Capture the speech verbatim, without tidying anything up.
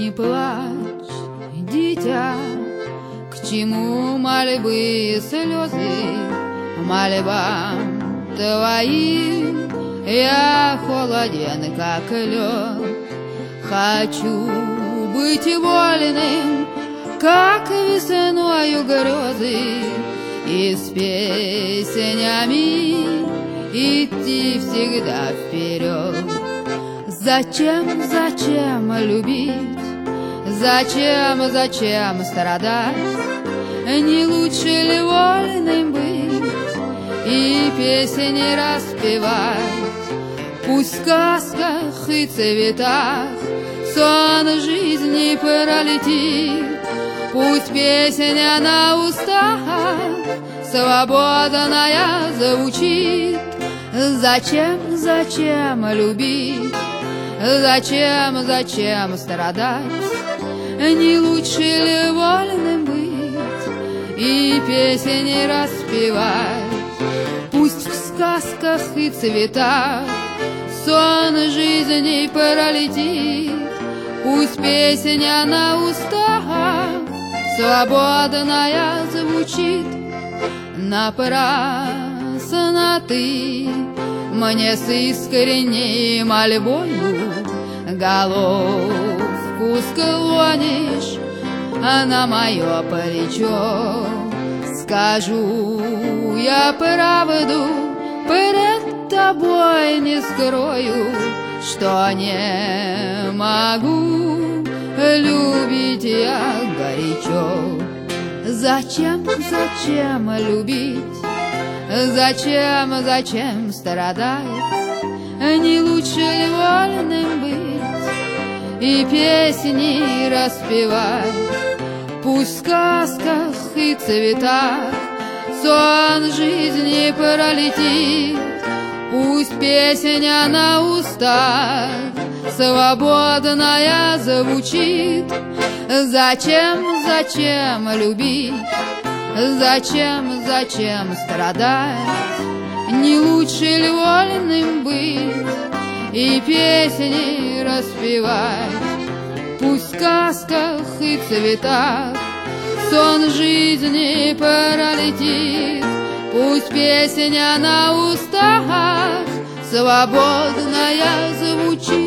Не плачь, дитя, к чему мольбы и слезы, мольбам твоим я холоден, как лед. Хочу быть вольным, как весною грозы, и с песнями идти всегда вперед. Зачем, зачем любить? Зачем, зачем страдать? Не лучше ли вольным быть и песни распевать? Пусть в сказках и цветах сон жизни пролетит, пусть песня на устах свободная звучит. Зачем, зачем любить? Зачем, зачем страдать? Не лучше ли вольным быть и песни распевать? Пусть в сказках и цветах сон жизни пролетит, пусть песня на устах свободная звучит. Напрасно ты мне с искренней мольбою головку склонишь на мое плечо. Скажу я правду, пред тобой не скрою, что не могу любить я горячо. Зачем, зачем любить? Зачем, зачем страдать? Не лучше ли вольным быть и песни распевать? Пусть в сказках и цветах сон жизни пролетит, пусть песня на устах свободная звучит. Зачем, зачем любить? Зачем, зачем страдать? Не лучше ли вольным быть и песни распевать? Пусть в сказках и цветах сон жизни пролетит, пусть песня на устах свободная звучит.